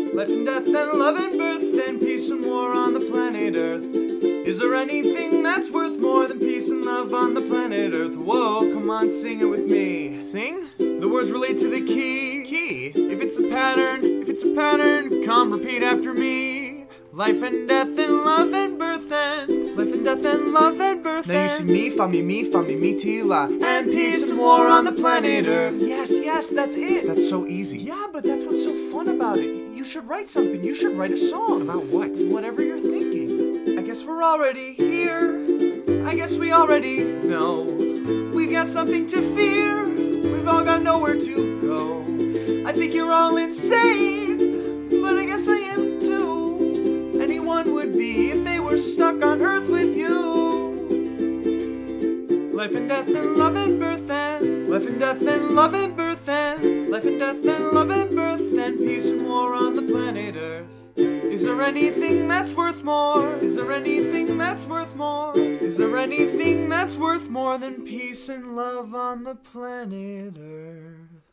Life and death and love and birth and peace and war on the planet Earth. Is there anything that's worth more than peace and love on the planet Earth? Whoa, come on, sing it with me. Sing? The words relate to the key. Key? If it's a pattern, come repeat after me. Life and death and love and birth and life and death and love and birth. Now you see me, fa mi, ti, la. And peace and war on the planet Earth. Yes, that's it. That's so easy. Yeah, but that's what's so fun about it. You should write something. You should write a song. About what? Whatever you're thinking. I guess we're already here. I guess we already know. We've got something to fear. We've all got nowhere to go. I think you're all insane, but I guess I am too. Anyone would be if they were stuck on Earth with you. Life and death and love and birth and life and death and love and birth and life and death and love and birth and peace and war on the planet Earth. Is there anything that's worth more? Is there anything that's worth more? Is there anything that's worth more than peace and love on the planet Earth?